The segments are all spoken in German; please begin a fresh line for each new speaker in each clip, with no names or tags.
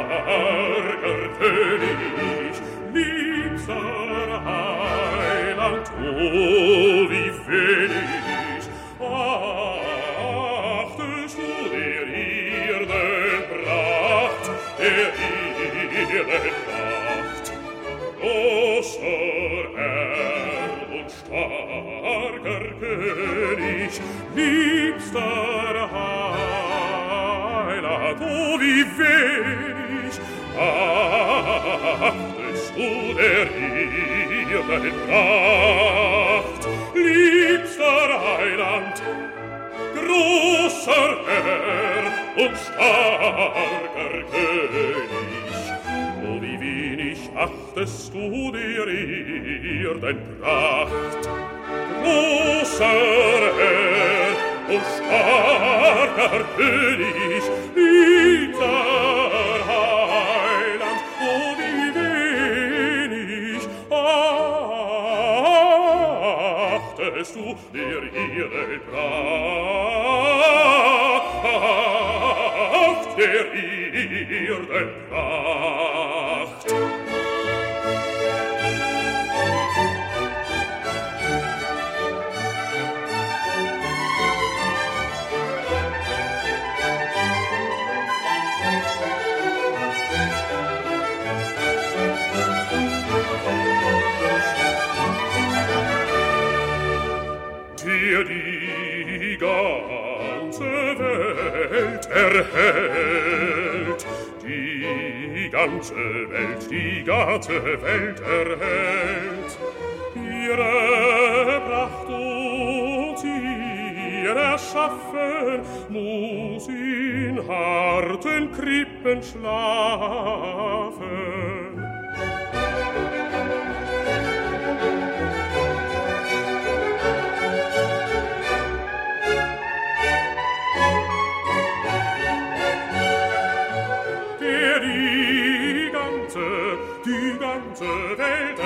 starker König, liebster Heiland, oh, wie wenig achtest du der Erdenpracht, der Erdenpracht. Großer Herr und starker König, liebster Heiland, oh, wie wenig achtest du der Erdenpracht, liebster Heiland, großer Herr und starker König, oh, wie wenig achtest du der Erdenpracht, großer Herr und starker König, liebster Heiland, oh, wie wenig achtest du der Erdenpracht, der Erdenpracht. Der die ganze Welt erhält, die ganze Welt erhält, ihre Pracht und ihr Erschaffen muss in harten Krippen schlafen. Die ganze Welt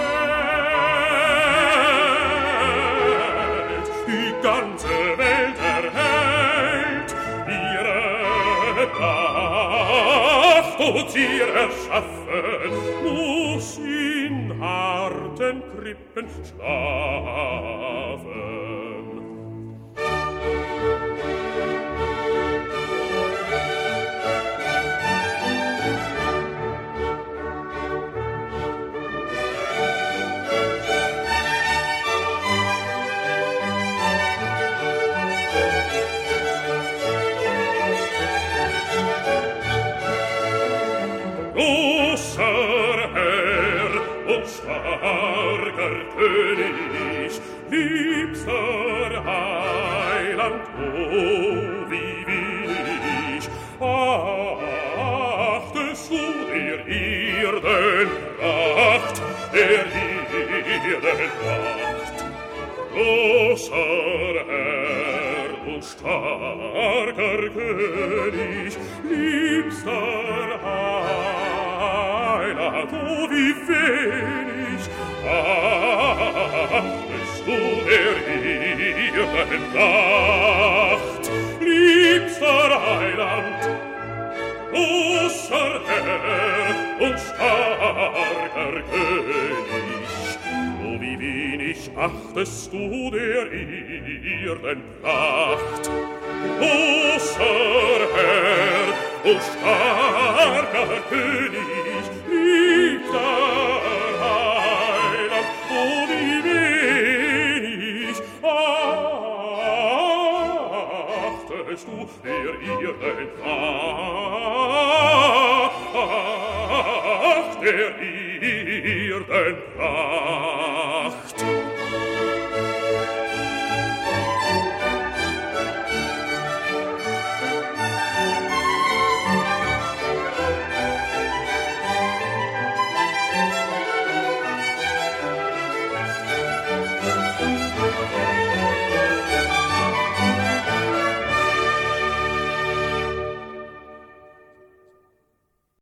erhält, die ganze Welt erhält, ihre Pracht und ihr Erschaffen muss in harten Krippen schlafen. Großer Herr und starker König, liebster Heiland, oh, wie wenig achtest du der Erdenpracht, der Erdenpracht. Großer Herr und starker König, liebster Heiland, oh, wie wenig achtest du der Erdenpracht, liebster Heiland, großer Herr und starker König, oh, wie wenig achtest du der Erdenpracht, großer Herr und starker König, liebster Heiland, oh, wie wenig achtest du der Erdenpracht.